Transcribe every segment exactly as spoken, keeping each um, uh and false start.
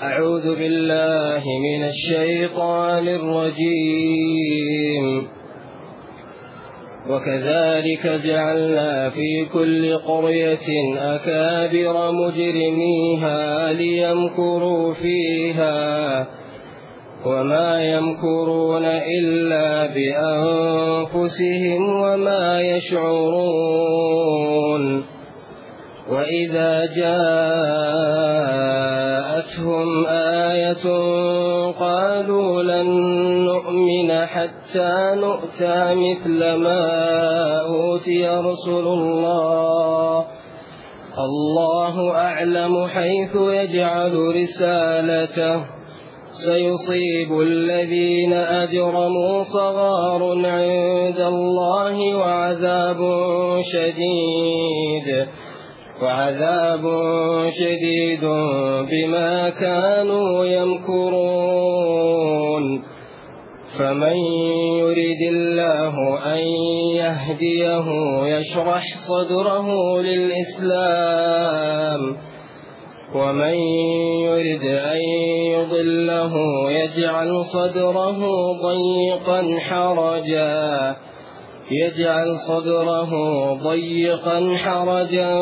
أعوذ بالله من الشيطان الرجيم. وكذلك جعلنا في كل قرية أكابر مجرميها ليمكروا فيها وما يمكرون إلا بأنفسهم وما يشعرون. وإذا جاءتهم آية قالوا لن نؤمن حتى نؤتى مثل ما أوتي رسل الله الله أعلم حيث يجعل رسالته سيصيب الذين أجرموا صغار عند الله وعذاب شديد وعذاب شديد بما كانوا يمكرون. فمن يرد الله أن يهديه يشرح صدره للإسلام ومن يرد أن يضله يجعل صدره ضيقا حرجا يجعل صدره ضيقا حرجا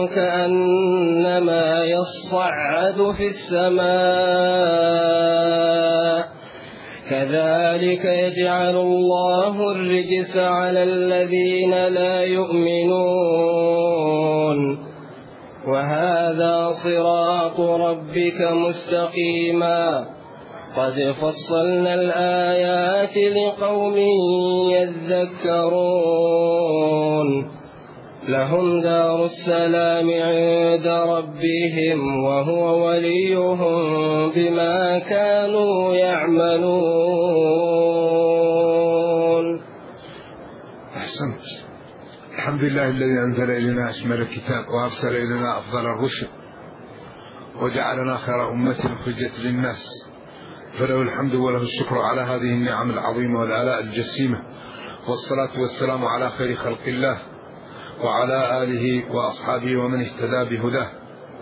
كأنما يصعد في السماء كذلك يجعل الله الرجس على الذين لا يؤمنون. وهذا صراط ربك مستقيما قد فصلنا الآيات لقوم يذكرون. لهم دار السلام عند ربهم وهو وليهم بما كانوا يعملون. أحسنت. الحمد لله الذي أنزل إلينا أشمل الكتاب وأرسل إلينا أفضل الرسل وجعلنا خير أمة أخرجت للناس، فله الحمد وله الشكر على هذه النعم العظيمة والآلاء الجسيمة، والصلاة والسلام على خير خلق الله وعلى آله وأصحابه ومن اهتدى بهداه.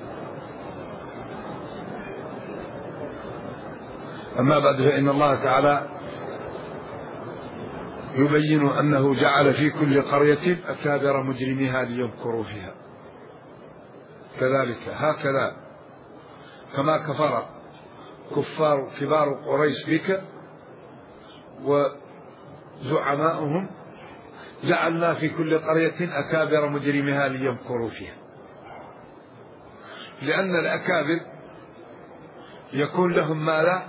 أما بعد، فإن الله تعالى يبين أنه جعل في كل قرية أكابر مجرميها ليمكروا فيها. كذلك هكذا كما كفر كفار كبار قريش بك وزعماؤهم جعلنا في كل قرية أكابر مجرميها ليمكروا فيها، لأن الأكابر يكون لهم مالا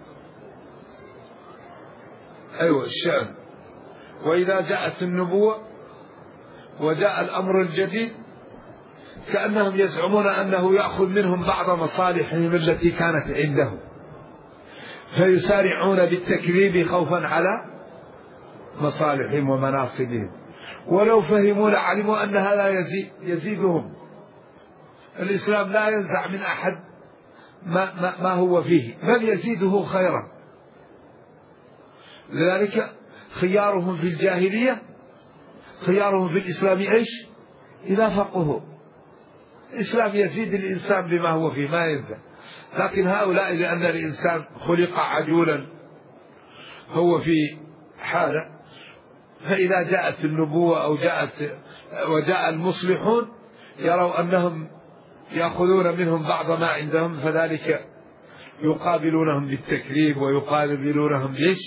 أيوة الشأن، وإذا جاءت النبوة وجاء الأمر الجديد كأنهم يزعمون أنه يأخذ منهم بعض مصالحهم التي كانت عندهم، فيسارعون بالتكذيب خوفا على مصالحهم ومناصبهم، ولو فهموا لعلموا أن هذا يزيد يزيدهم. الإسلام لا ينزع من أحد ما, ما, ما هو فيه، بل يزيده خيرا. لذلك خيارهم في الجاهلية خيارهم في الإسلام إيش؟ إذا فقهوا. الإسلام يزيد الإنسان بما هو فيه، ما ينزع. لكن هؤلاء لأن الإنسان خلق عجولا هو في حالة، فإذا جاءت النبوة أو جاءت وجاء المصلحون يروا أنهم يأخذون منهم بعض ما عندهم، فذلك يقابلونهم بالتكذيب ويقابلونهم ليش؟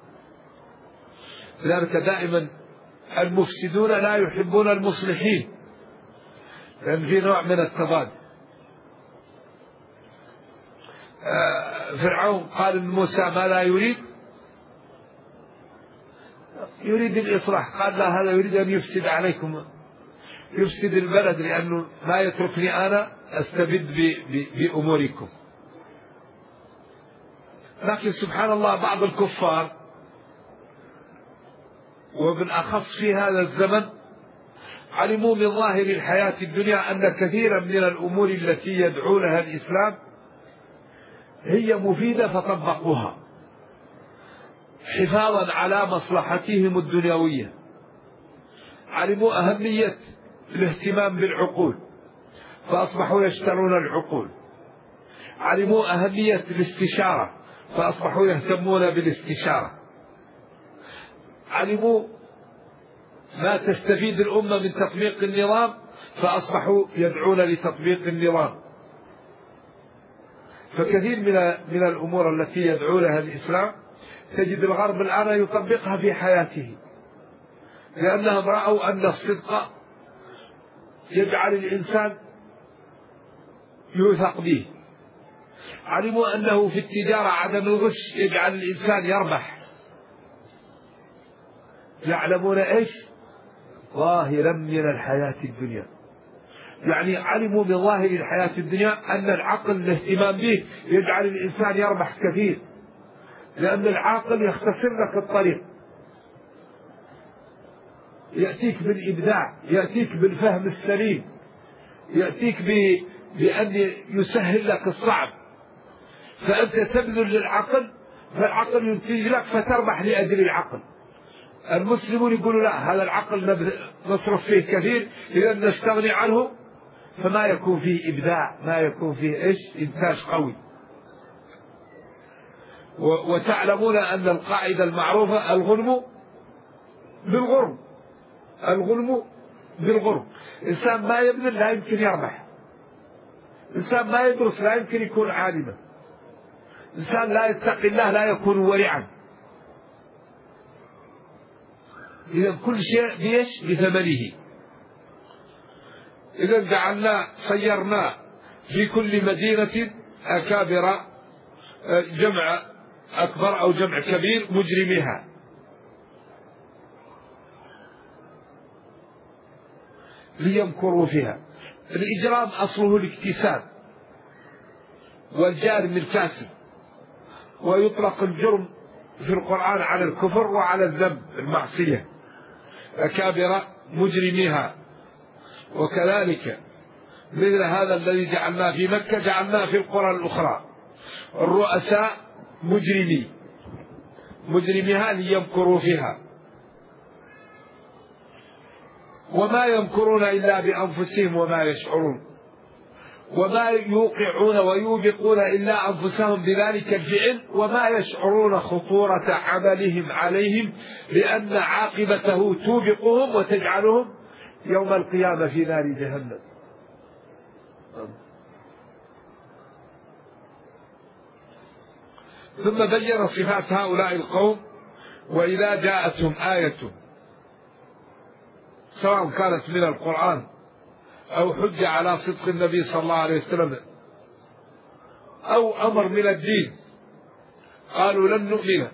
لذلك دائما المفسدون لا يحبون المصلحين، لأن في نوع من التضاد. فرعون قال لموسى ما لا يريد يريد الإصلاح، قال لا، هذا يريد أن يفسد عليكم، يفسد البلد، لأنه ما يتركني أنا أستبد بأموركم. لكن سبحان الله بعض الكفار وبالأخص في هذا الزمن علموا من ظاهر الحياة الدنيا أن كثيرا من الأمور التي يدعونها الإسلام هي مفيدة فطبقوها حفاظا على مصلحتهم الدنيوية. علموا أهمية الاهتمام بالعقول فأصبحوا يشترون العقول، علموا أهمية الاستشارة فأصبحوا يهتمون بالاستشارة، علموا ما تستفيد الأمة من تطبيق النظام فأصبحوا يدعون لتطبيق النظام. فكثير من من الأمور التي يدعو لها الإسلام تجد الغرب الآن يطبقها في حياته، لأنهم رأوا أن الصدق يجعل الإنسان يوثق به، علموا أنه في التجارة عدم الغش يجعل الإنسان يربح، يعلمون إيش؟ ظاهرا من الحياة الدنيا، يعني علموا من ظاهر الحياة الدنيا أن العقل الاهتمام به يجعل الإنسان يربح كثير، لأن العاقل يختصر لك الطريق، يأتيك بالإبداع، يأتيك بالفهم السليم، يأتيك بأن يسهل لك الصعب، فأنت تبذل للعقل فالعقل ينتج لك فتربح لأجل العقل. المسلمون يقولوا لا، هذا العقل نصرف فيه كثير إذا نستغني عنه، فما يكون فيه إبداع، ما يكون فيه إيش؟ إنتاج قوي. وتعلمون أن القاعدة المعروفة الغنم بالغرم، الغنم بالغرم. إنسان ما يبذل لا يمكن يربح، إنسان ما يدرس لا يمكن يكون عالما، إنسان لا يتقي الله لا يكون ورعا. إذا كل شيء بيش بثمنه. إذا جعلنا صيرنا في كل مدينة أكابر جمع أكبر أو جمع كبير مجرميها، ليمكروا فيها. الإجرام أصله الاكتساب والجارم الكاسب، ويطلق الجرم في القرآن على الكفر وعلى الذنب المعصية، أكابر مجرميها. وكذلك مثل هذا الذي جعلناه في مكة جعلناه في القرى الأخرى، الرؤساء مجرمي مجرميها ليمكروا فيها، وما يمكرون إلا بأنفسهم وما يشعرون، وما يوقعون ويوبقون إلا أنفسهم بذلك الفعل، وما يشعرون خطورة عملهم عليهم، لأن عاقبته توبقهم وتجعلهم يوم القيامة في نار جهنم. ثم بين صفات هؤلاء القوم: وإذا جاءتهم آية سواء كانت من القرآن أو حجة على صدق النبي صلى الله عليه وسلم أو أمر من الدين قالوا لن نؤمن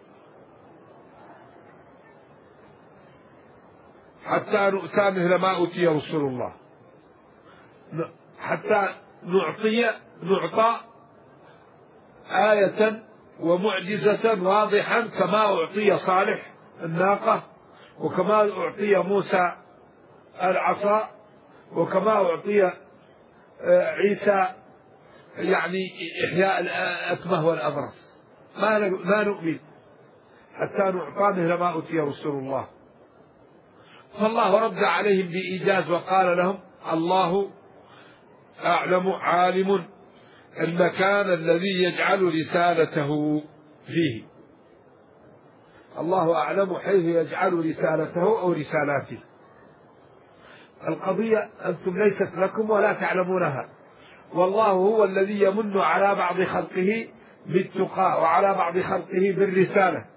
حتى نؤتى مثل ما أوتي رسول الله، حتى نعطي نعطى آية ومعجزة واضحا كما أعطي صالح الناقة، وكما أعطي موسى العصا، وكما أعطي عيسى يعني إحياء الأكمه والأبرص. ما نؤمن حتى نعطى مثل ما أوتي رسول الله. فالله رد عليهم بإيجاز وقال لهم: الله أعلم عالم المكان الذي يجعل رسالته فيه، الله أعلم حيث يجعل رسالته أو رسالاته. القضية أنتم ليست لكم ولا تعلمونها، والله هو الذي يمن على بعض خلقه بالتقى وعلى بعض خلقه بالرسالة،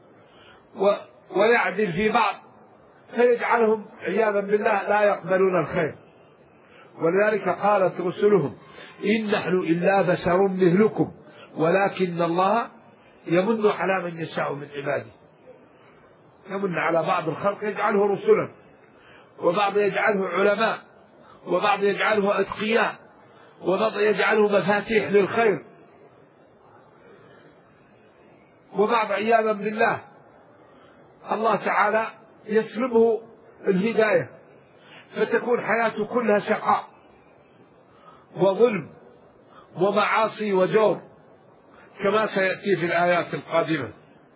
ويعدل في بعض فيجعلهم عياذا بالله لا يقبلون الخير. ولذلك قالت رسلهم: إن نحن إلا بشر مثلكم ولكن الله يمن على من يشاء من عباده. يمن على بعض الخلق يجعله رسلا، وبعض يجعله علماء، وبعض يجعله أتقياء، وبعض يجعله مفاتيح للخير، وبعض عياذا بالله الله تعالى يسلبه الهداية، فتكون حياته كلها شقاء وظلم ومعاصي وجور، كما سيأتي في الآيات القادمة.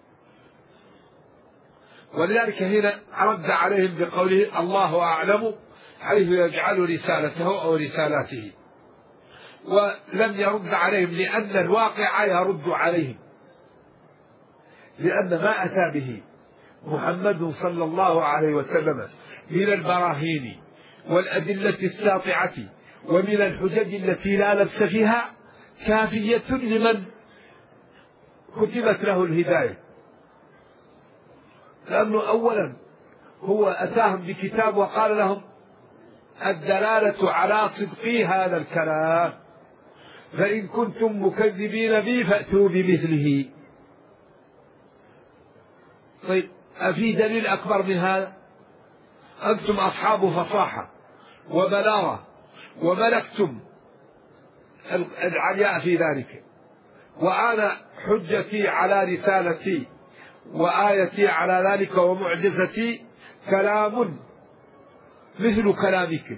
ولذلك هنا رد عليهم بقوله: الله أعلم حيث يجعل رسالته أو رسالاته. ولم يرد عليهم، لأن الواقع يرد عليهم، لأن ما أتى به محمد صلى الله عليه وسلم من البراهين والأدلة الساطعة ومن الحجج التي لا لبس فيها كافية لمن كتبت له الهداية. لأنه أولا هو أتاهم بكتاب وقال لهم الدلالة على صدق هذا الكلام، فإن كنتم مكذبين بي فأتوا بمثله. طيب، أفي دليل أكبر من هذا؟ أنتم أصحاب فصاحة وبلاغة وملكتم العلياء في ذلك، وأنا حجتي على رسالتي وآيتي على ذلك ومعجزتي كلام مثل كلامك،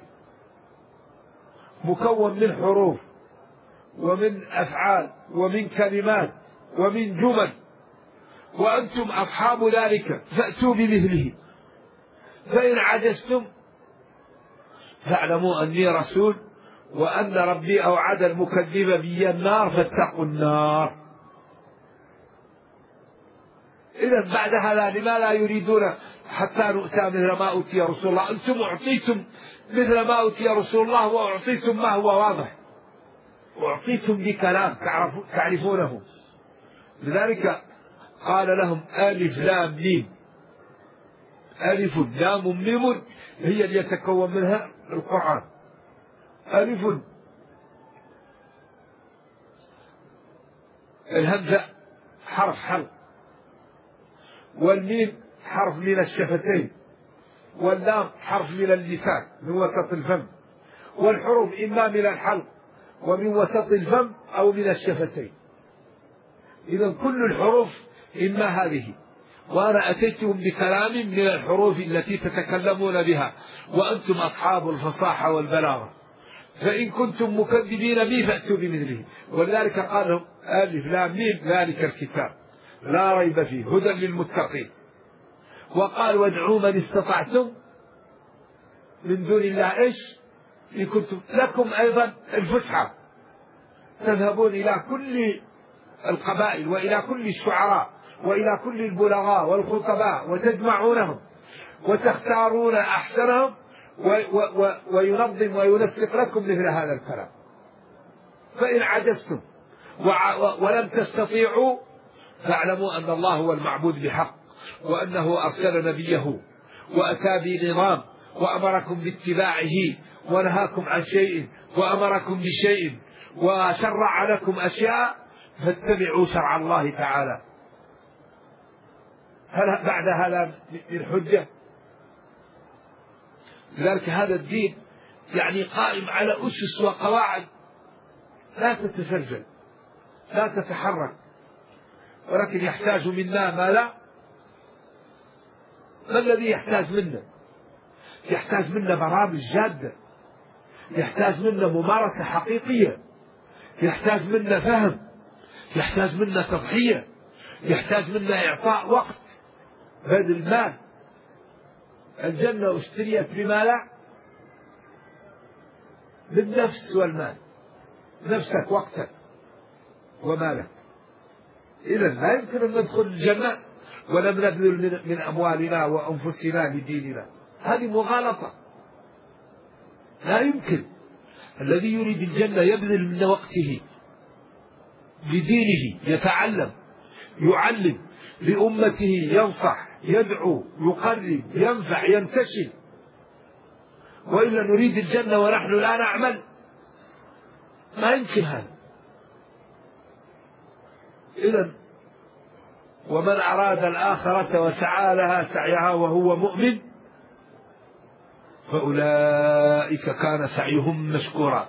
مكون من حروف ومن أفعال ومن كلمات ومن جمل، وأنتم أصحاب ذلك فأتوا بمثله، فإن عجزتم فاعلموا أني رسول وأن ربي أوعد المكذب بي النار فاتقوا النار. إذا بعد هذا لما لا يريدون حتى نؤتى مثل ما أوتي رسول الله؟ أنتم أعطيتم مثل ما أوتي رسول الله، وأعطيتم ما هو واضح، وأعطيتم بكلام تعرفونه. لذلك قال لهم ألف لام ميم، ألف لام ميم هي اللي يتكون منها القرآن. ألف الهمزة حرف حلق، والميم حرف من الشفتين، واللام حرف من اللسان من وسط الفم، والحروف إما من الحلق ومن وسط الفم أو من الشفتين. إذا كل الحروف إما هذه، وأنا أتيتهم بكلام من الحروف التي تتكلمون بها، وأنتم أصحاب الفصاحة والبلاغة، فإن كنتم مكذبين بي فأتوا بمثله. ولذلك قال لهم ألف لام ميم ذلك الكتاب لا ريب فيه هدى للمتقين. وقال وادعوا من استطعتم من دون الله إيش إن كنتم لكم أيضا الفسحة، تذهبون إلى كل القبائل وإلى كل الشعراء وإلى كل البلغاء والخطباء وتجمعونهم وتختارون أحسنهم وينظم وينسق لكم مثل هذا الكلام. فإن عجزتم ولم تستطيعوا فاعلموا أن الله هو المعبود بحق، وأنه أرسل نبيه وأتى بنظام وأمركم باتباعه ونهاكم عن شيء وأمركم بشيء وشرع لكم أشياء فاتبعوا شرع الله تعالى. هل بعد هذا من حجة؟ لذلك هذا الدين يعني قائم على أسس وقواعد لا تتزلزل لا تتحرك، ولكن يحتاج منا ما لا. ما الذي يحتاج منا؟ يحتاج منا برامج جادة، يحتاج منا ممارسة حقيقية، يحتاج منا فهم، يحتاج منا تضحية، يحتاج منا إعطاء وقت بدل مال. الجنة اشتريت بما لا؟ بالنفس والمال، نفسك وقتك ومالك. إذا لا يمكن أن ندخل الجنة ولم نبذل من أموالنا وأنفسنا لديننا، هذه مغالطة لا يمكن. الذي يريد الجنة يبذل من وقته لدينه، يتعلم يعلم لأمته، ينصح يدعو يقرب ينفع ينتشل. وإلا نريد الجنة ونحن لا نعمل، ما يمكن هذا. إذن ومن أراد الآخرة وسعى لها سعيها وهو مؤمن فأولئك كان سعيهم مشكورا.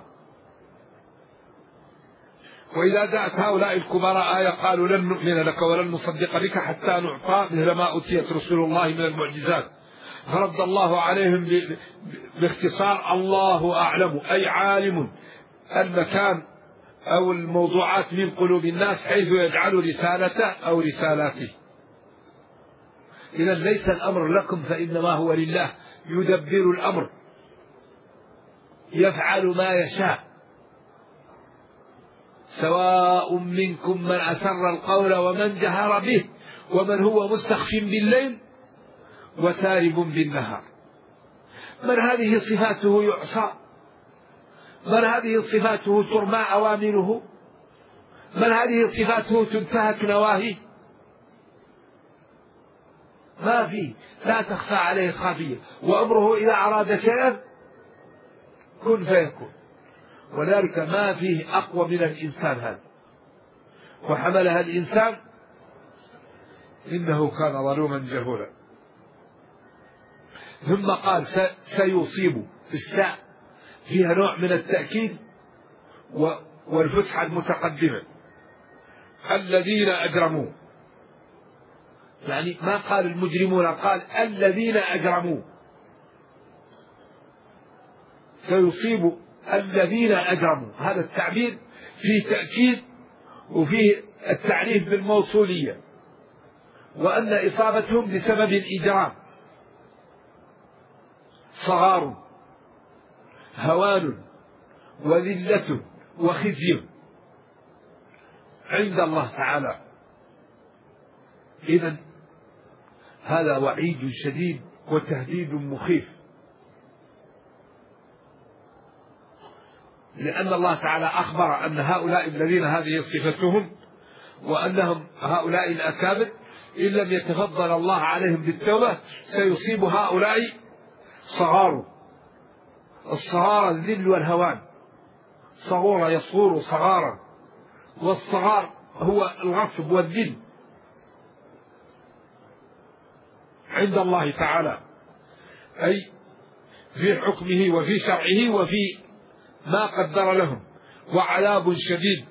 وإذا جاءت هؤلاء الكبراء آية قالوا لن نؤمن لك ولن نصدق بك حتى نعطى مثل ما أوتيت رسول الله من المعجزات، فرد الله عليهم باختصار الله أعلم، أي عالم المكان أو الموضوعات من قلوب الناس حيث يجعل رسالته أو رسالاته. إذا ليس الأمر لكم فإنما هو لله، يدبر الأمر يفعل ما يشاء. سواء منكم من أسر القول ومن جهر به ومن هو مستخف بالليل وسارب بالنهار. من هذه صفاته يعصى؟ من هذه صفاته ترمى أوامره؟ من هذه صفاته تنتهك نواهيه؟ ما فيه، لا تخفى عليه خافية، وأمره إذا أراد شيئا كن فيكون. وذلك ما فيه أقوى من الإنسان هذا، وحملها الإنسان إنه كان ظلوما جهولا. ثم قال سيصيب، الساء فيها نوع من التأكيد والفسحة المتقدمة، الذين أجرموا، يعني ما قال المجرمون، قال الذين أجرموا. سيصيب الذين أجرموا، هذا التعبير فيه تأكيد وفيه التعريف بالموصولية، وأن إصابتهم بسبب الإجرام صغار هوان وذلة وخزي عند الله تعالى. إذن هذا وعيد شديد وتهديد مخيف، لأن الله تعالى أخبر أن هؤلاء الذين هذه صفتهم وأنهم هؤلاء الأكابر إن لم يتفضل الله عليهم بالتوبة سيصيب هؤلاء صغار. الصغار الذل والهوان، صغور يصغر صغارا، والصغار هو الغصب والذل عند الله تعالى، أي في حكمه وفي شرعه وفي ما قدر لهم، وعذاب شديد.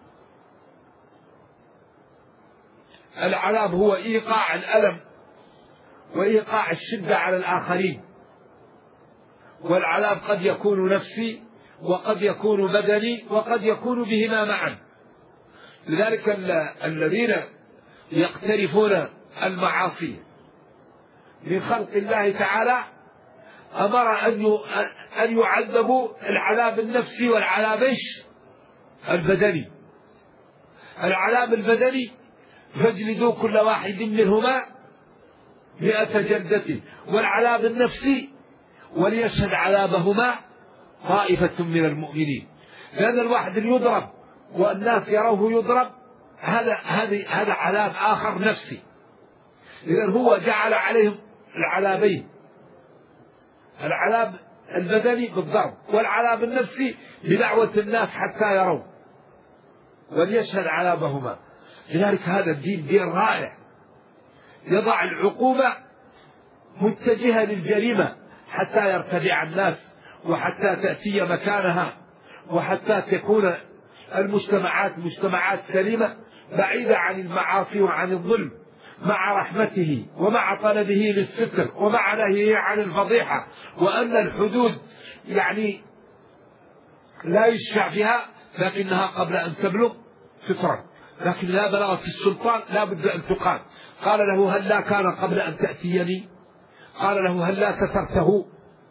العذاب هو إيقاع الألم وإيقاع الشدة على الآخرين، والعذاب قد يكون نفسي وقد يكون بدني وقد يكون بهما معا. لذلك الذين يقترفون المعاصي من خلق الله تعالى أمر أن يعذبوا العذاب النفسي والعذاب البدني. العذاب البدني فاجلدوا كل واحد منهما مئة جلدة، والعذاب النفسي وليشهد عذابهما طائفة من المؤمنين. لأن الواحد يضرب والناس يروه يضرب، هذا هذا هذا عذاب آخر نفسي. إذن هو جعل عليهم العذابين، العذاب البدني بالضرب والعذاب النفسي بدعوة الناس حتى يروا وليشهد عذابهما. لذلك هذا الدين دين رائع، يضع العقوبة متجهة للجريمة حتى يرتدع الناس وحتى تأتي مكانها وحتى تكون المجتمعات مجتمعات سليمة بعيدة عن المعاصي وعن الظلم، مع رحمته ومع طلبه للستر ومع نهيه عن الفضيحة، وأن الحدود يعني لا يشفع فيها لكنها قبل أن تبلغ تترك، لكن لا بلغت السلطان لا بد أن تقام. قال له هل لا كان قبل أن تأتيني؟ قال له هل لا سترته؟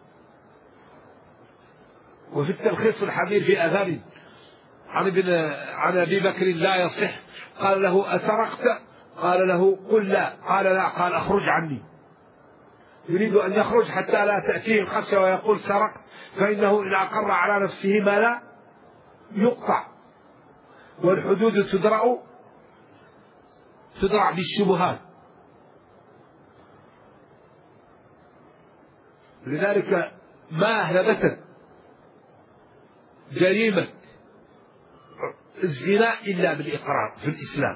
وفي التلخيص الحديث في أثار عن ابن عن أبي بكر لا يصح، قال له أسرقت؟ قال له قل لا، قال لا، قال أخرج عني. يريد أن يخرج حتى لا تأتيه الخشية ويقول سرقت، فإنه إن أقر على نفسه ما لا يقطع. والحدود تدرع تدرع بالشبهات. لذلك ما أهلبت جريمة الزنا إلا بالإقرار في الإسلام.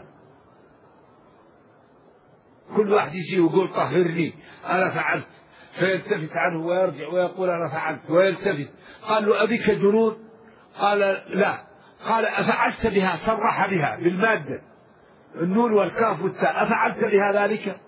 كل واحد يجي ويقول طهرني أنا فعلت، فيلتفت عنه ويرجع ويقول أنا فعلت ويلتفت. قال له أبيك جنون؟ قال لا. قال أفعلت بها؟ صرح بها بالمادة النون والكاف والتاء، أفعلت بها ذلك؟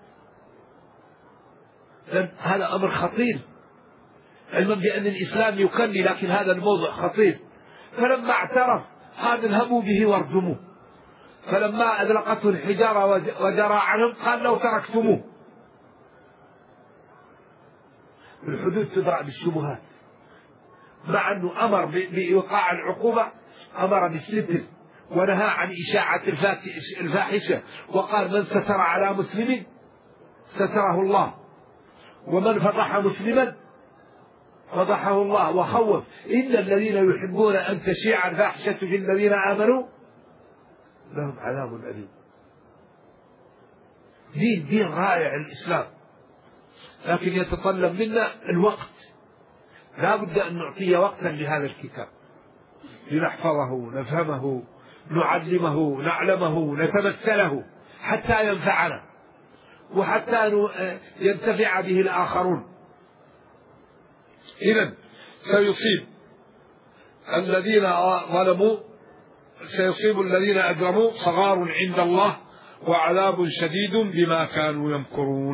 هذا أمر خطير، علما بأن الإسلام يكني، لكن هذا الموضوع خطير. فلما اعترف قال اذهبوا به وارجموه، فلما أذلقته الحجارة وجرى عنهم قال لو تركتموه. الحدود تدرع بالشبهات، مع أنه أمر بإيقاع العقوبة، أمر بالستر ونهى عن إشاعة الفاحشة، وقال: من ستر على مسلم ستره الله، ومن فضح مسلما فضحه الله. وخوف: إن الذين يحبون أن تشيع الفاحشة في الذين آمنوا لهم عذاب أليم. دين دين رائع الإسلام، لكن يتطلب منا الوقت. لا بد أن نعطي وقتا لهذا الكتاب لنحفظه، نفهمه، نعلمه، نعلمه، نتمثله، حتى ينفعنا وحتى ينتفع به الآخرون. إذن سيصيب الذين ظلموا سيصيب الذين أجرموا صغار عند الله وعذاب شديد بما كانوا يمكرون.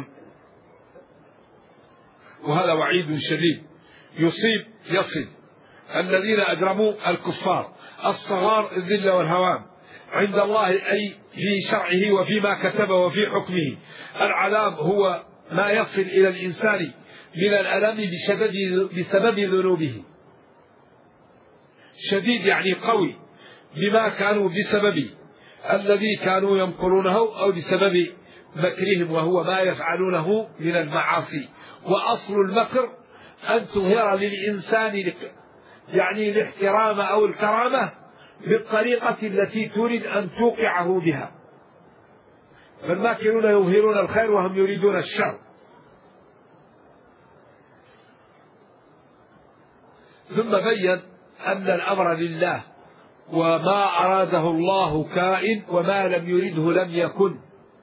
وهذا وعيد شديد يصيب يصل الذين أجرموا الكفار الصغار الذل والهوان عند الله، أي في شرعه وفيما كتب وفي حكمه. العذاب هو ما يصل إلى الإنسان من الألم بسبب ذنوبه. شديد يعني قوي، بما كانوا بسبب الذي كانوا يمكرونه أو بسبب مكرهم، وهو ما يفعلونه من المعاصي. وأصل المكر أن تظهر للإنسان يعني الاحترام أو الكرامة بالطريقة التي تريد أن توقعه بها. فالماكرون يظهرون الخير وهم يريدون الشر. ثم بين أن الأمر لله، وما أراده الله كائن، وما لم يرده لم يكن.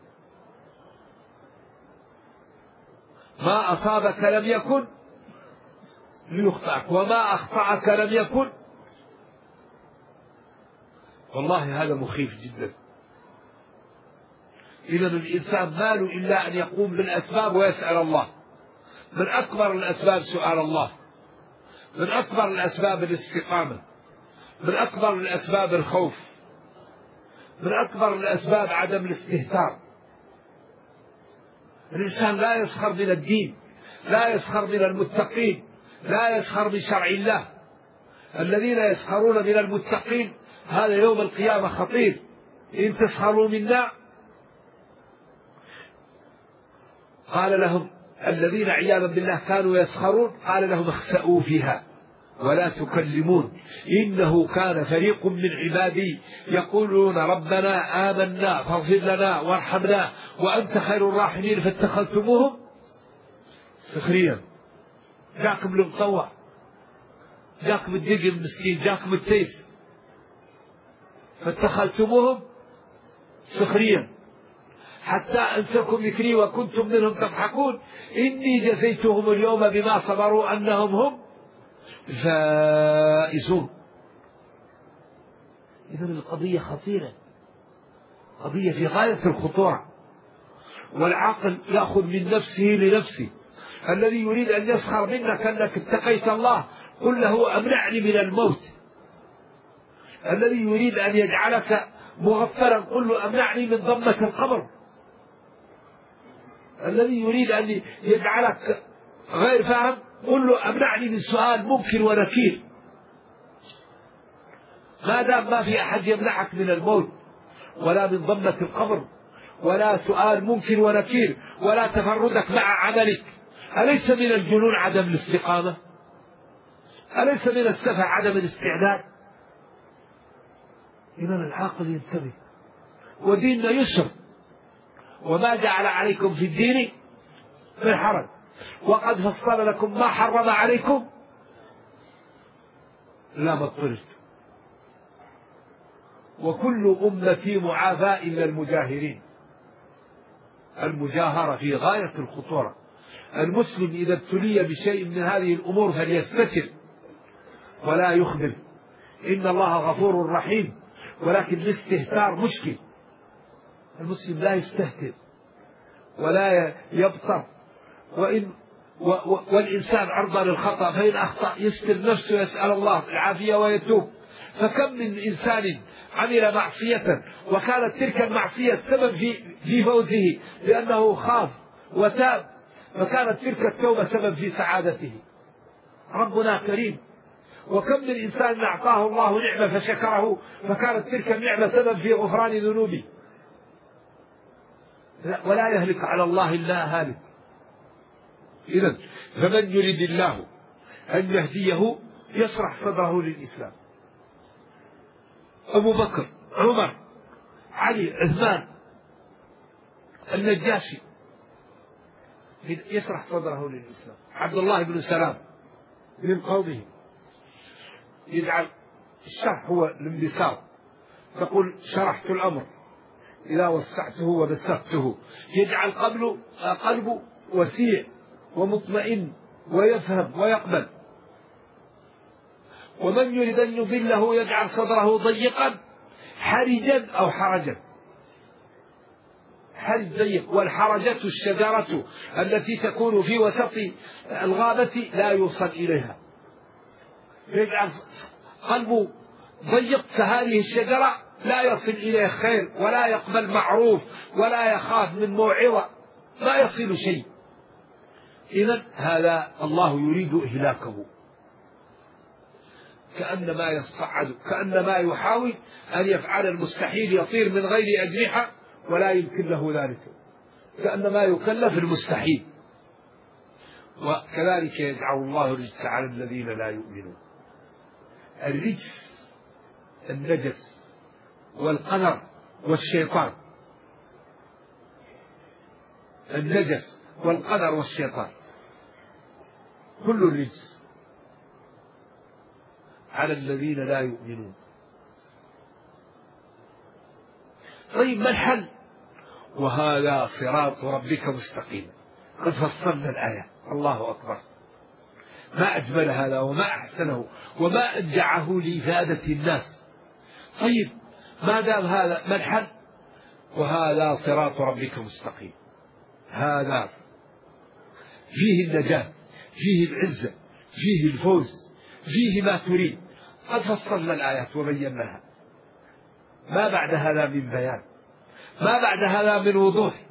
ما أصابك لم يكن ليخطئك، وما أخطأك لم يكن. والله هذا مخيف جدا. إذن الإنسان ما له إلا أن يقوم بالأسباب ويسأل الله. من أكبر الأسباب سؤال الله، من أكبر الأسباب الاستقامة، من أكبر الأسباب الخوف، من أكبر الأسباب عدم الاستهتار. الإنسان لا يسخر من الدين، لا يسخر من المتقين، لا يسخر من شرع الله. الذين يسخرون من المتقين هذا يوم القيامة خطير. إن تسخروا منا، قال لهم الذين عياذا بالله كانوا يسخرون، قال لهم: اخسأوا فيها ولا تكلمون إنه كان فريق من عبادي يقولون ربنا آمنا فاغفر لنا وارحمنا وأنت خير الراحمين فاتخذتموهم سخريا. جاكم المطوع، جاكم الدقي المسكين، جاكم التيس، فاتخذتموهم سخريا حتى أنسكم ذكري وكنتم منهم تضحكون إني جزيتهم اليوم بما صبروا أنهم هم فائزون. إذن القضية خطيرة، قضية في غاية الخطورة. والعاقل يأخذ من نفسه لنفسه. الذي يريد أن يسخر منك أنك اتقيت الله قل له أمنعني من الموت. الذي يريد أن يجعلك مغفلا قل له أمنعني من ضمة القبر. الذي يريد أن يجعلك غير فاهم قل له أمنعني من سؤال منكر ونكير. ما دام ما في أحد يمنعك من الموت ولا من ضمة القبر ولا سؤال منكر ونكير ولا تفردك مع عملك، أليس من الجنون عدم الاستقامة؟ أليس من السفه عدم الاستعداد؟ إذن العاقل ينتبه. وديننا يسر، وما جعل عليكم في الدين من حرج، وقد فصل لكم ما حرم عليكم لا ما اضطررتم. وكل أمتي معافى إلا المجاهرين. المجاهرة في غاية الخطورة. المسلم إذا ابتلي بشيء من هذه الأمور فليستتر ولا يخبر. إن الله غفور رحيم، ولكن الاستهتار مشكل. المسلم لا يستهتر ولا يبطر، وإن والإنسان عرضة للخطأ، فإن أخطأ يستر نفسه ويسأل الله العافية ويتوب. فكم من إنسان عمل معصية وكانت تلك المعصية سبب في في فوزه لأنه خاف وتاب، فكانت تلك التوبة سبب في سعادته. ربنا كريم وكم من إنسان أعطاه الله نعمة فشكره فكانت تلك النعمة سبب في غفران ذنوبه. ولا يهلك على الله إلا هالك. إذن فمن يريد الله أن يهديه يشرح صدره للإسلام. أبو بكر، عمر، علي، عثمان، النجاشي يشرح صدره للإسلام. عبد الله بن سلام من قومه يجعل الشرح هو الانبساط، يقول شرحت الأمر إذا وسعته وبسطته، يجعل قلبه قلبه وسيع ومطمئن ويفهم ويقبل. ومن يريد أن يضله يجعل صدره ضيقا حرجا أو حرجا. حرج ضيق، والحرجة الشجرة التي تكون في وسط الغابة لا يوصل إليها، يجعل قلبه ضيق، فهذه الشجرة لا يصل إليه خير ولا يقبل معروف ولا يخاف من موعظة، لا يصل شيء. إذن هذا الله يريد إهلاكه، كأنما يصعد، كأنما يحاول أن يفعل المستحيل، يطير من غير أجنحة ولا يمكن له ذلك، كأنما يكلف المستحيل. وكذلك يجعل الله الرجس على الذين لا يؤمنون. الرجس النجس والقدر والشيطان، النجس والقدر والشيطان كل الرجس على الذين لا يؤمنون. طيب ما الحل؟ وهذا صراط ربك مستقيم. قد فصلنا الآية. الله أكبر، ما أجمل هذا وما أحسنه وما أنجعه لإفادة الناس. طيب ما دام هذا ما الحل؟ وهذا صراط ربك مستقيم، هذا فيه النجاة، فيه العزة، فيه الفوز، فيه ما تريد. قد فصلنا الآيات وبيناها. ما بعد هذا من بيان، ما بعد هذا من وضوح.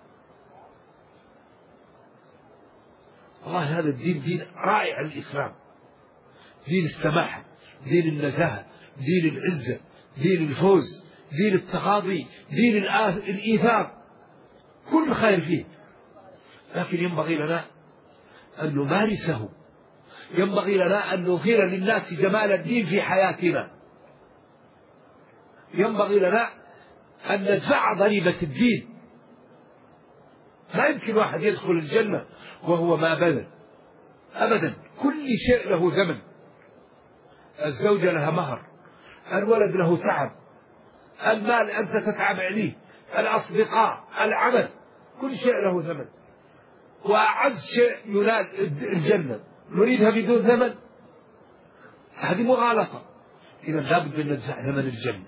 والله هذا الدين دين رائع، الإسلام دين السماحة، دين النزاهة، دين العزة، دين الفوز، دين التغاضي، دين الإيثار، كل خير فيه. لكن ينبغي لنا أن نمارسه، ينبغي لنا أن نظهر للناس جمال الدين في حياتنا، ينبغي لنا أن ندفع ضريبة الدين. ما يمكن واحد يدخل الجنة وهو ما بذل أبدا، كل شيء له ثمن. الزوجة لها مهر، الولد له تعب، المال أنت تتعب عليه، الأصدقاء، العمل، كل شيء له ثمن. وأعز شيء ينال الجنة نريدها بدون ثمن، هذه مغالطة. إذا لابد أن ندفع ثمن الجنة.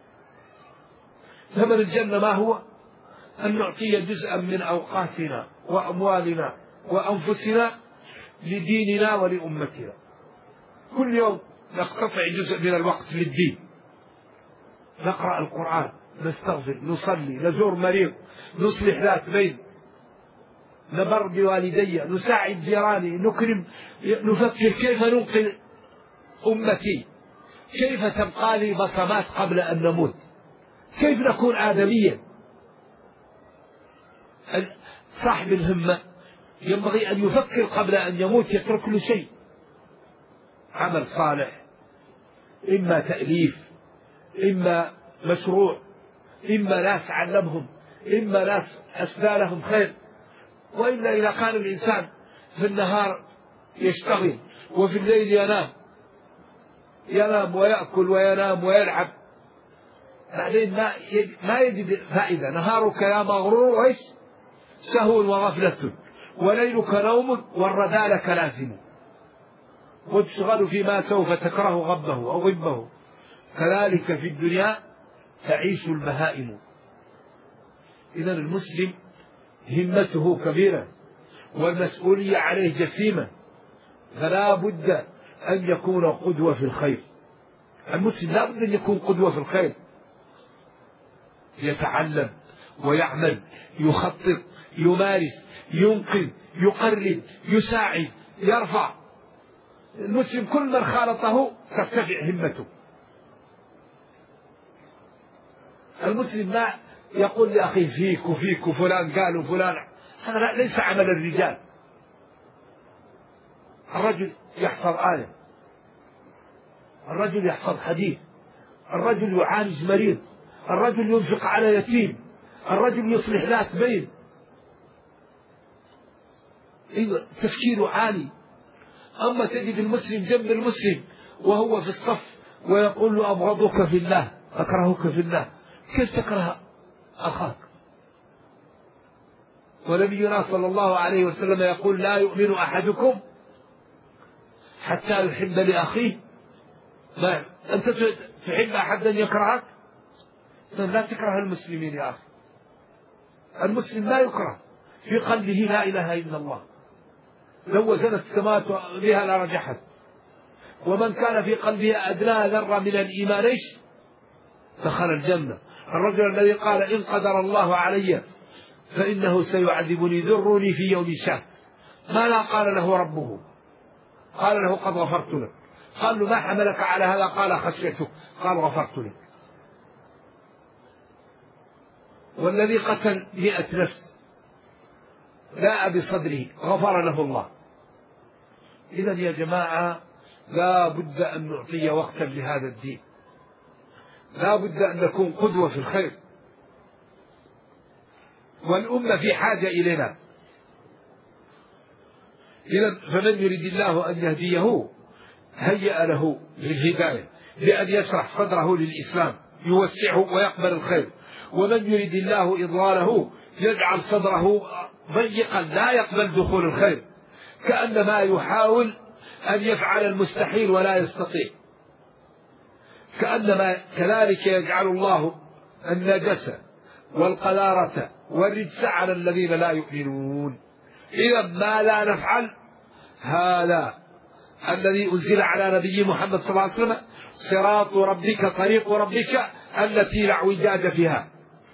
ثمن الجنة ما هو؟ أن نعطي جزءا من أوقاتنا وأموالنا وأنفسنا لديننا ولأمتنا. كل يوم نقتطع جزء من الوقت للدين، نقرأ القرآن، نستغفر، نصلي، نزور مريض، نصلح ذات بين، نبر بوالدي، نساعد جيراني، نكرم، نفكر كيف ننقذ أمتي، كيف تبقى لي بصمات قبل أن نموت، كيف نكون آدميا. صاحب الهمة ينبغي أن يفكر قبل أن يموت، يترك له شيء، عمل صالح، إما تأليف، إما مشروع، إما ناس علمهم، إما ناس أسدى لهم خير. وإلا إذا كان الإنسان في النهار يشتغل وفي الليل ينام، ينام ويأكل وينام ويلعب، بعدين ما ما يجد فائدة. نهارك يا مغرور إيش؟ سهو وغفلة، وليلك نوم والردى لك لازم، وتشغل فيما سوف تكره غبه أو غبه، كذلك في الدنيا تعيش البهائم. إذن المسلم همته كبيرة والمسؤولية عليه جسيمة، فلا بد أن يكون قدوة في الخير. المسلم لا بد أن يكون قدوة في الخير، يتعلم ويعمل، يخطط، يمارس، ينقذ، يقرب، يساعد، يرفع. المسلم كل من خالطه ترتفع همته. المسلم ما يقول لأخيه فيك وفيك وفلان قال وفلان، هذا ليس عمل الرجال. الرجل يحفظ آية، الرجل يحفظ حديث، الرجل يعالج مريض، الرجل ينفق على يتيم، الرجل يصلح ذات بين. أيوة تفكيره عالي. أما تجد المسلم جنب المسلم وهو في الصف ويقول له أبغضك في الله أكرهك في الله، كيف تكره أخاك؟ ونبينا صلى الله عليه وسلم يقول لا يؤمن أحدكم حتى يحب لأخيه ما أنت تحب أحدا يكرهك؟ لا تكره المسلمين يا أخي. المسلم لا يكره، في قلبه لا إله إلا الله، لو وزنت السماوات بها لرجحت. ومن كان في قلبه أدنى ذرة من الإيمان إيش؟ دخل الجنة. الرجل الذي قال إن قدر الله علي فإنه سيعذبني ذرني في يوم شاك، ما لا قال له ربه؟ قال له قد غفرت لك. قال له ما حملك على هذا؟ قال خشيتك. قال غفرت لك. والذي قتل مئة نفس لا بصدره غفر له الله. إذا يا جماعة لا بد أن نعطي وقتا لهذا الدين، لا بد أن نكون قدوة في الخير، والأمة في حاجة إلينا. إذا فمن يريد الله أن يهديه هيأ له للهداية بأن يشرح صدره للإسلام يوسعه ويقبل الخير، ومن يريد الله إضلاله يجعل صدره ضيقا لا يقبل دخول الخير، كأنما يحاول أن يفعل المستحيل ولا يستطيع. كأنما كذلك يجعل الله النجسة والقذارة والرجس على الذين لا يؤمنون. إذا ما لا نفعل هذا الذي أنزل على نبي محمد صلى الله عليه وسلم صراط ربك طريق ربك التي لا اعوجاج فيها،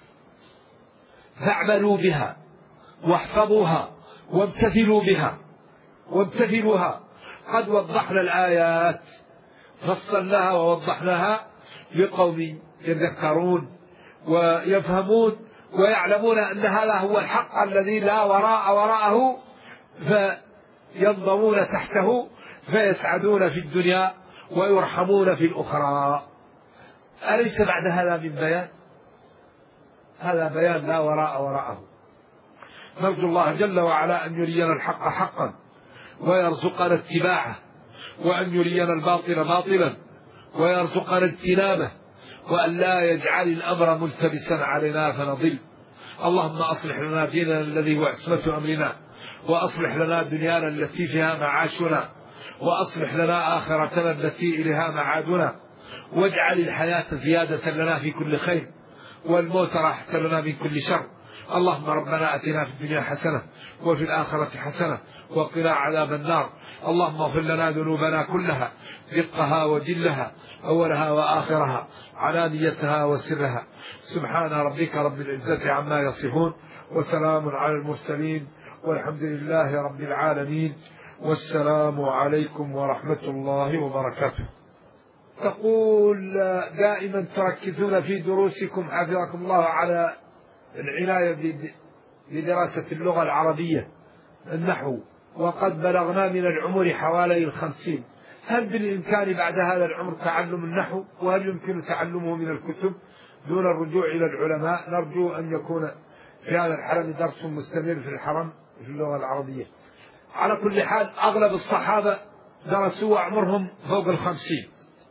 فاعملوا بها واحفظوها وامتثلوا بها وامتثلوها. قد وضحنا الآيات فصلناها ووضحناها لقوم يذكرون ويفهمون ويعلمون أن هذا هو الحق الذي لا وراء وراءه، فينضمون تحته فيسعدون في الدنيا ويرحمون في الأخرى. أليس بعد هذا من بيان؟ هذا بيان لا وراء وراءه. نرجو الله جل وعلا أن يرينا الحق حقا ويرزقنا اتباعه، وأن يرينا الباطل باطلا ويرزقنا اجتنابه، وأن لا يجعل الأمر ملتبسا علينا فنضل. اللهم أصلح لنا ديننا الذي هو عصمة أمرنا، وأصلح لنا دنيانا التي فيها معاشنا، وأصلح لنا آخرتنا التي إليها معادنا، واجعل الحياة زيادة لنا في كل خير والموت راحة لنا من كل شر. اللهم ربنا أتنا في الدنيا حسنة وفي الآخرة حسنة وقنا عذاب النار. اللهم اغفر لنا ذنوبنا كلها دقها وجلها أولها وآخرها علانيتها وسرها. سبحان ربك رب العزة عما يصفون وسلام على المرسلين والحمد لله رب العالمين، والسلام عليكم ورحمة الله وبركاته. تقول دائما تركزون في دروسكم حفظكم الله على العناية بدراسة اللغة العربية النحو، وقد بلغنا من العمر حوالي الخمسين. هل بالإمكان بعد هذا العمر تعلم النحو؟ وهل يمكن تعلمه من الكتب دون الرجوع إلى العلماء؟ نرجو أن يكون في هذا الحرم درس مستمر في الحرم في اللغة العربية. على كل حال أغلب الصحابة درسوا وعمرهم فوق الخمسين،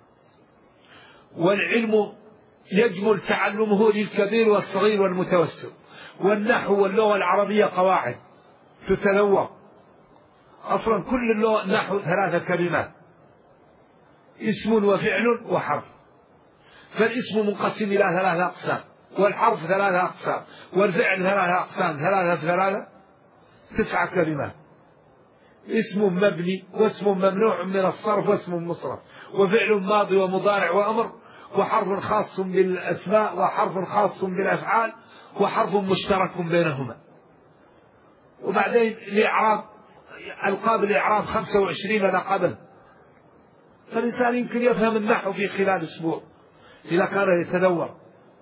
والعلم يجمل تعلمه للكبير والصغير والمتوسط. والنحو واللغة العربية قواعد تتلوى، أصلا كل اللغة النحو ثلاثة كلمات: اسم وفعل وحرف. فالاسم منقسم إلى ثلاثة أقسام، والحرف ثلاثة أقسام، والفعل ثلاثة أقسام، ثلاثة ثلاثة تسعة كلمات: اسم مبني، واسم ممنوع من الصرف، واسم مصرف، وفعل ماضي ومضارع وأمر، وحرف خاص بالأسماء، وحرف خاص بالأفعال، وحرف مشترك بينهما. وبعدين الإعراب، ألقاب الإعراب خمسة وعشرين لقبا، فالإنسان يمكن يفهم النحو في خلال أسبوع إذا كان يتدور.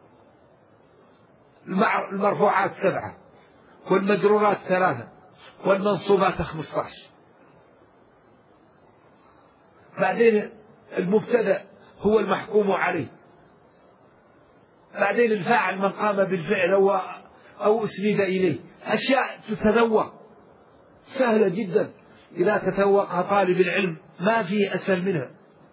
المرفوعات سبعة والمجرورات ثلاثة والمنصوبات خمسة عشر. بعدين المبتدأ هو المحكوم عليه. بعدين الفاعل من قام بالفعل أو أو أسند إليه. أشياء تتذوق سهلة جدا إذا تذوقها طالب العلم ما في أسهل منها.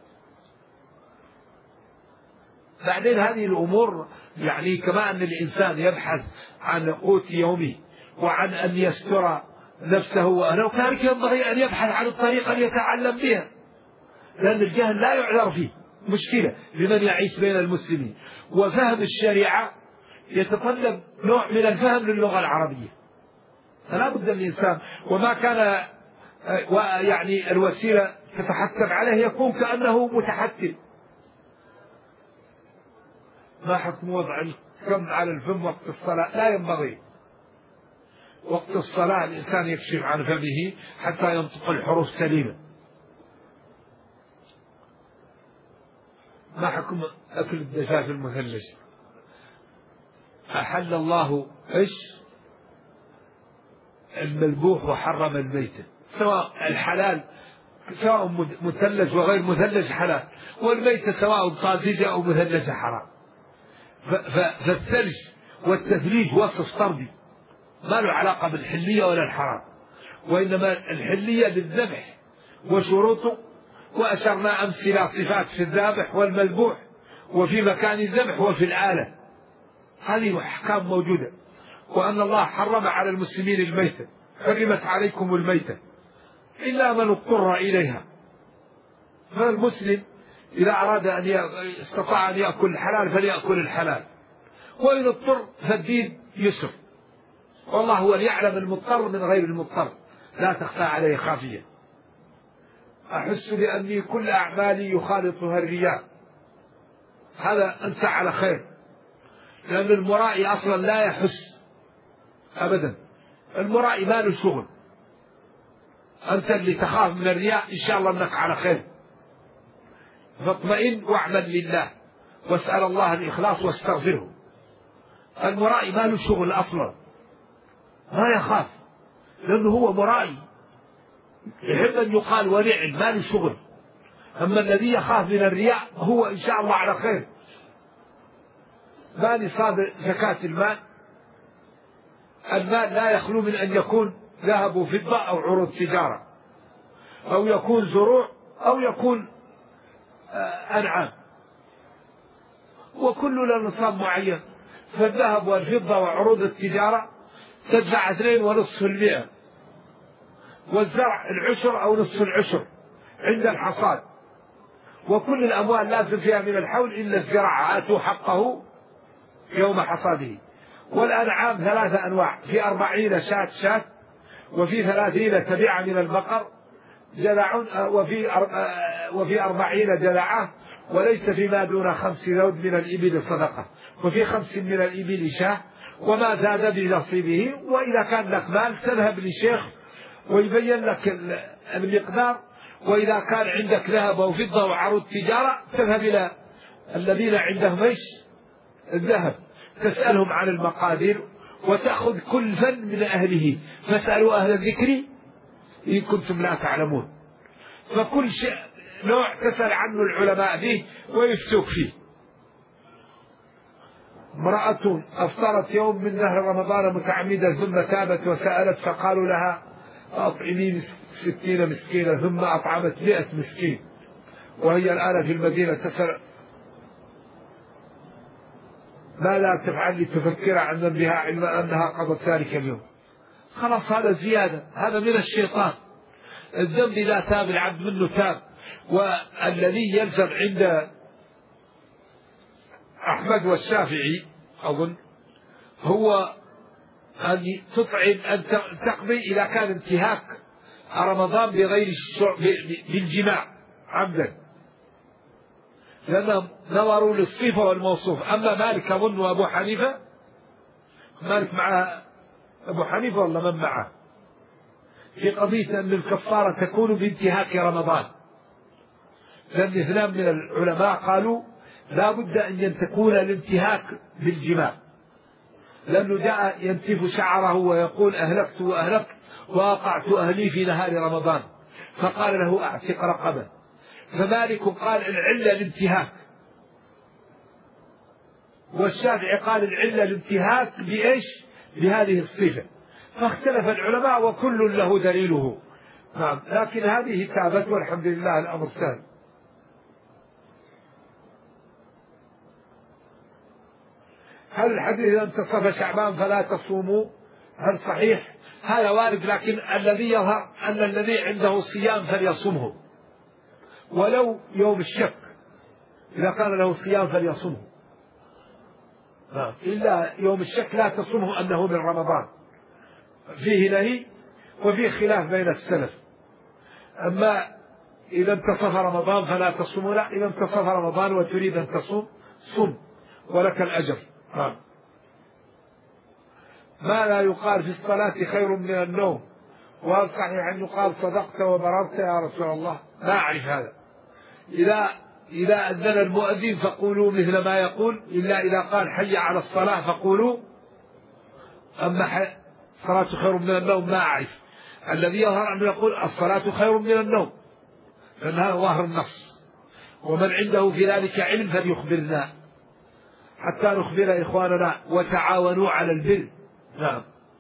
بعدين هذه الأمور يعني كما أن الإنسان يبحث عن قوت يومه وعن أن يستر نفسه وأهله، كذلك ينبغي أن يبحث عن الطريقة أن يتعلم بها، لأن الجهل لا يعذر فيه، مشكلة لمن يعيش بين المسلمين. وفهم الشريعة يتطلب نوع من الفهم للغة العربية، فلا بد الإنسان وما كان يعني الوسيلة تتحتم عليه يكون كأنه متحتم. ما حكم وضع الكم على الفم وقت الصلاة؟ لا ينبغي. وقت الصلاة الإنسان يكشف عن فمه حتى ينطق الحروف سليمة. ما حكم أكل الدجاج المثلج؟ أحل الله إيش المذبوح وحرم الميتة، سواء الحلال سواء مثلج وغير مثلج حلال، والميتة سواء طازجة أو مثلجة حرام. فالثلج والتثليج وصف طردي ما له علاقة بالحلية ولا الحرام، وإنما الحلية للذبح وشروطه، وأشرنا أمس إلى صفات في الذابح والمذبوح وفي مكان الذبح وفي الآلة، هذه أحكام موجودة. وأن الله حرم على المسلمين الميتة، حرمت عليكم الميتة إلا من اضطر إليها. فالمسلم إذا أراد أن يستطاع أن يأكل الحلال فليأكل الحلال، وإذا اضطر فالدين يسر، والله هو يعلم المضطر من غير المضطر، لا تخفى عليه خافية. أحس بأني كل أعمالي يخالطها الرياء، هذا أنت على خير، لأن المرائي أصلا لا يحس أبدا، المرائي ما له شغل. أنت اللي تخاف من الرياء إن شاء الله أنك على خير، فاطمئن واعمل لله واسأل الله الإخلاص واستغفره. المرائي ما له شغل أصلا، ما يخاف لأنه هو مرائي، يحب أن يقال ورع، ما له شغل. أما الذي يخاف من الرياء هو إن شاء الله على خير. ما نصاب زكاة المال؟ المال لا يخلو من أن يكون ذهب وفضة أو عروض تجارة، أو يكون زروع، أو يكون أنعام، وكل له نصاب معين. فالذهب والفضة وعروض التجارة تدفع اثنين ونصف المئة، والزرع العشر أو نصف العشر عند الحصاد، وكل الأموال لازم فيها من الحول إلا الزراعة آتوا حقه يوم حصاده. والأنعام ثلاثة أنواع، في أربعين شاة شاة، وفي ثلاثين تبعة من البقر جذع، وفي وفي أربعين جذعة، وليس فيما دون خمس ذود من الإبل صدقة، وفي خمس من الإبل شاة، وما زاد بنصيبه. وإذا كان لك مال تذهب للشيخ ويبين لك المقدار، وإذا كان عندك ذهب وفضة وعروض تجارة تذهب إلى الذين عندهم ايش الذهب، تسألهم عن المقادير وتأخذ كل فن من أهله، فاسألوا أهل الذكر إن كنتم لا تعلمون. فكل شيء نوع تسأل عنه العلماء به ويفتوك فيه. امرأة أفطرت يوم من نهر رمضان متعمدة ثم تابت وسألت فقالوا لها أطعمي ستين مسكينة، ثم أطعمت مئة مسكين، وهي الآن في المدينة تسأل ما لا تفعل لتفكر عن ذنبها علم أنها قضت ذلك اليوم. خلاص هذا زيادة، هذا من الشيطان. الذنب إذا تاب العبد منه تاب. والذي يلزم عند أحمد والشافعي أظن هو أن تطعم أن تقضي إذا كان انتهاك رمضان بغير بالجماع عمدا، لأنهم نظروا للصفة والموصوف. أما مالك أظن وأبو حنيفة، مالك مع أبو حنيفة والله من معه في قضية أن الكفارة تكون بانتهاك رمضان، لأن اثنان من العلماء قالوا لا بد أن تكون الانتهاك بالجماع، لأنه جاء ينتف شعره ويقول أهلكت وأهلكت وأقعت أهلي في نهار رمضان، فقال له أعتق رقبة. فمالك قال العلة الانتهاك، والشافعي قال العلة الانتهاك بإيش؟ بهذه الصفة. فاختلف العلماء وكل له دليله. نعم، لكن هذه تابت والحمد لله الأمر سهل. هل الحديث إذا انتصف شعبان فلا تصوموا هل صحيح؟ هذا وارد، لكن الذي يظهر أن الذي عنده صيام فليصمه ولو يوم الشك، إذا كان له صيام فليصمه، إلا يوم الشك لا تصمه أنه من رمضان، فيه نهي وفيه خلاف بين السلف. أما إذا انتصف رمضان فلا تصوموا، لا، إذا انتصف رمضان وتريد أن تصوم صم ولك الأجر. ما لا يقال في الصلاة خير من النوم، وهل صحيح أن يقال صدقت وبررت يا رسول الله؟ لا أعرف هذا. إذا إذا أذن المؤذن فقولوا مثل ما يقول، إلا إذا قال حي على الصلاة فقولوا. أما الصلاة خير من النوم ما أعرف. الذي يظهر أنه يقول الصلاة خير من النوم، لأن هذا ظاهر النص، ومن عنده في ذلك علم فليخبرنا حتى نخبر إخواننا وتعاونوا على البر. نعم.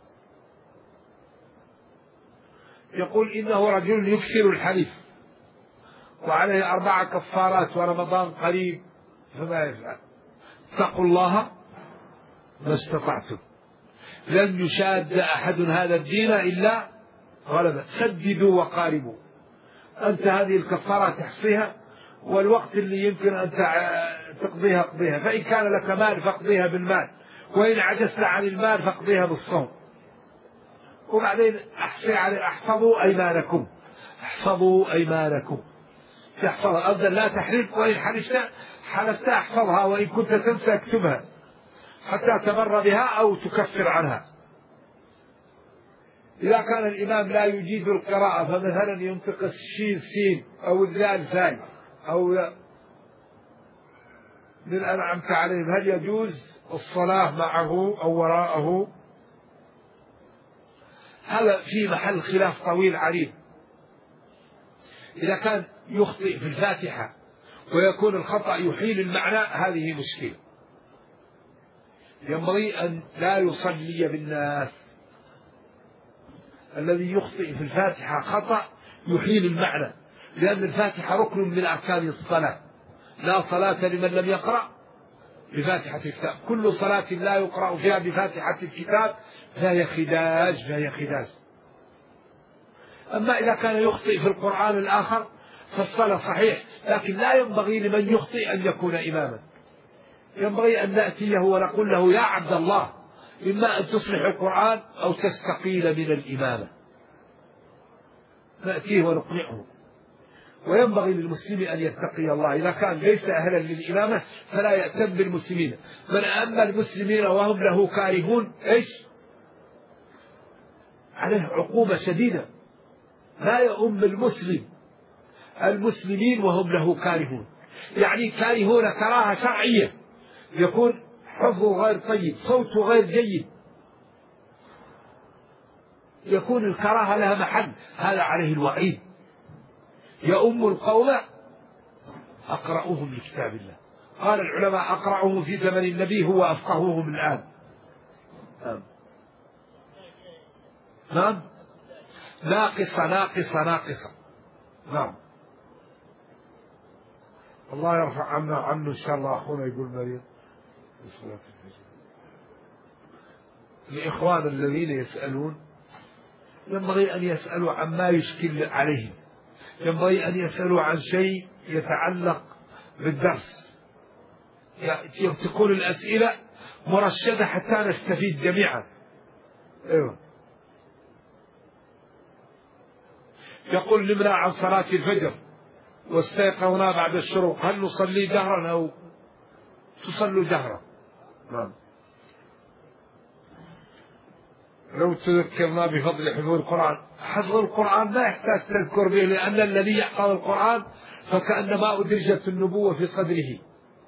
يقول إنه رجل يكثر الحليف وعليه أربع كفارات ورمضان قريب، فما يفعل؟ اتقوا الله ما استطعتم، لن يشاد أحد هذا الدين إلا غلبه، سددوا وقاربوا. أنت هذه الكفارات تحصيها، والوقت اللي يمكن أن تقضيها قضيها، فإن كان لك مال فاقضيها بالمال، وإن عجزت عن المال فاقضيها بالصوم. وبعدين أحصي على احفظوا أيمانكم، احفظوا أيمانكم، تحفظها أفضل لا تحلف، وإن حلفت حلفت احفظها، وإن كنت تنسى اكتبها حتى تمر بها أو تكفر عنها. إذا كان الإمام لا يجيد القراءة فمثلا ينطق الشين سين أو الذال ثاني أو من أنعمت عليهم، هل يجوز الصلاة معه أو وراءه؟ هذا في محل خلاف طويل عريض. إذا كان يخطئ في الفاتحة ويكون الخطأ يحيل المعنى هذه مشكلة، ينبغي أن لا يصلي بالناس. الذي يخطئ في الفاتحة خطأ يحيل المعنى، لأن الفاتحة ركن من أركان الصلاة، لا صلاة لمن لم يقرأ بفاتحة الكتاب، كل صلاة لا يقرأ فيها بفاتحة الكتاب فهي خداج فهي خداج. أما إذا كان يخطئ في القرآن الآخر فالصلاة صحيح، لكن لا ينبغي لمن يخطئ أن يكون إماما. ينبغي أن نأتيه ونقول له يا عبد الله، إما أن تصلح القرآن أو تستقيل من الإمامة، نأتيه ونقنعه. وينبغي للمسلم أن يتقي الله، إذا كان ليس أهلا للإمامة فلا يأتم بالمسلمين. من أما المسلمين وهم له كارهون إيش؟ عليه عقوبة شديدة. لا يؤم المسلم المسلمين وهم له كارهون، يعني كارهون كراهة شرعية، يكون حفظه غير طيب، صوته غير جيد، يكون الكراهة لها محل، هذا عليه الوعيد. يؤم القوم أقرأوهم لكتاب الله، قال العلماء أقرأوهم في زمن النبي هو أفقهوهم الآن. نعم نعم ناقصة ناقصة ناقصة. نعم. الله يرفع عنا عنه إن شاء الله. أخونا يقول مريض صلاة الفجر. الإخوان الذين يسألون ينبغي أن يسألوا عما يشكل عليهم، ينبغي أن يسألوا عن شيء يتعلق بالدرس، تكون الأسئلة مرشدة حتى نستفيد جميعا. أيوة. يقول نمنا عن صلاة الفجر واستيقظنا بعد الشروق، هل نصلي جهرا أو تصلوا جهرا؟ نعم. لو تذكرنا بفضل حفظ القرآن، حفظ القرآن لا يحتاج تذكر به، لأن الذي يحفظ القرآن فكأنما أدرجت النبوة في صدره.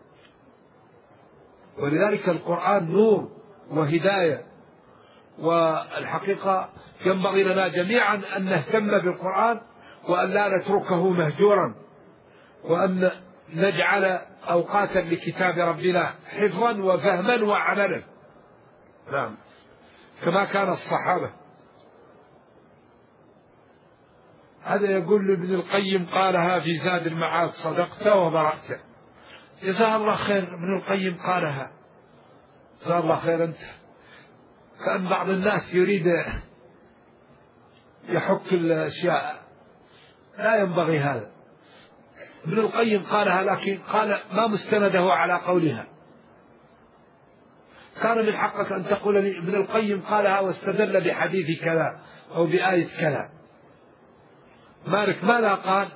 ولذلك القرآن نور وهداية، والحقيقة ينبغي لنا جميعا أن نهتم بالقرآن وأن لا نتركه مهجورا، وأن نجعل أوقاتا لكتاب ربنا حفظا وفهما وعملا. نعم، كما كان الصحابة. هذا يقول ابن القيم قالها في زاد المعاد: صدقت وبرأت. جزاه الله خير. ابن القيم قالها، جزاه الله خير. أنت كأن بعض الناس يريد يحك الأشياء، لا ينبغي هذا. ابن القيم قالها، لكن قال ما مستنده على قولها. كان من حقك أن تقول لي ابن القيم قالها واستدل بحديث كذا أو بآية كذا. مالك ماذا قال؟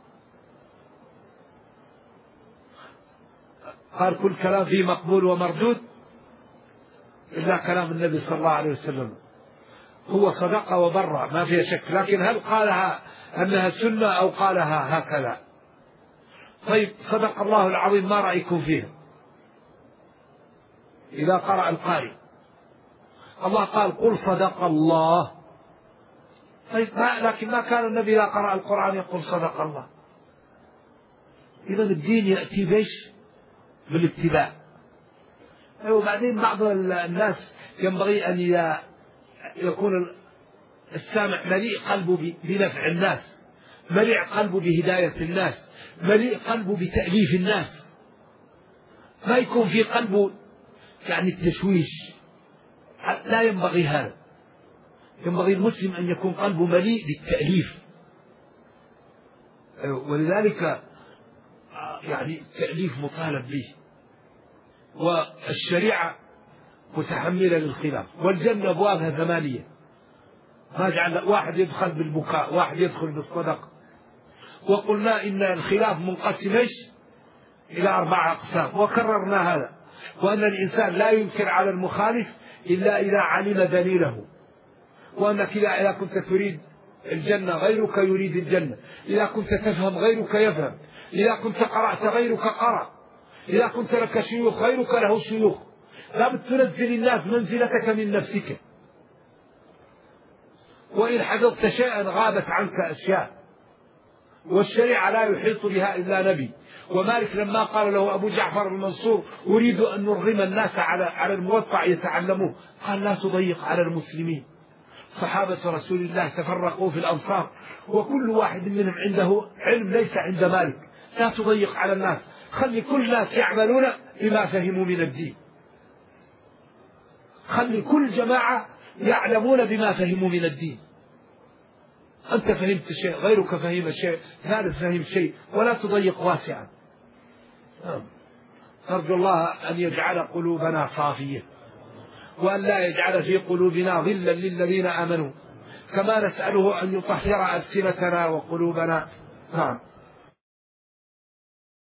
قال: كل كلام فيه مقبول ومردود إلا كلام النبي صلى الله عليه وسلم. هو صدق وبر ما فيها شك، لكن هل قالها أنها سنة أو قالها هكذا؟ طيب، صدق الله العظيم، ما رأيكم فيها؟ إذا قرأ القارئ الله قال: قل صدق الله. طيب، ما لكن ما كان النبي إذا قرأ القرآن يقول صدق الله. إذا الدين يأتي بيش بالاتباع. وبعدين بعض الناس ينبغي أن يكون السامع مليء قلبه بنفع الناس، مليء قلبه بهداية الناس، مليء قلبه بتأليف الناس، ما يكون في قلبه يعني التشويش. لا ينبغي هذا. ينبغي المسلم أن يكون قلبه مليء بالتأليف. ولذلك يعني التأليف مطالب به، والشريعة متحملة للخلاف. والجنة أبوابها ثمانية، ما جعل واحد يدخل بالبكاء، واحد يدخل بالصدقة. وقلنا إن الخلاف منقسم إلى أربع أقسام، وكررنا هذا، وأن الإنسان لا ينكر على المخالف إلا إذا علم دليله، وأنك إذا كنت تريد الجنة غيرك يريد الجنة، إذا كنت تفهم غيرك يفهم، إذا كنت قرأت غيرك قرأ، إذا كنت لك شيوخ غيرك له شيوخ. لا تنزل الناس منزلتك من نفسك، وإن حفظت شيئا غابت عنك أشياء، والشريعة لا يحيط بها إلا نبي. ومالك لما قال له أبو جعفر المنصور: أريد أن نرغم الناس على على الموطأ يتعلموه، قال: لا تضيق على المسلمين. صحابة رسول الله تفرقوا في الأمصار، وكل واحد منهم عنده علم ليس عند مالك. لا تضيق على الناس، خلي كل الناس يعملون بما فهموا من الدين، خلي كل جماعة يعلمون بما فهموا من الدين. أنت فهمت شيء، غيرك فهم شيء، ثالث فهم شيء، ولا تضيق واسعا. نرجو الله أن يجعل قلوبنا صافية، وأن لا يجعل في قلوبنا ظلا للذين آمنوا، كما نسأله أن يطهر ألسنتنا وقلوبنا. نعم.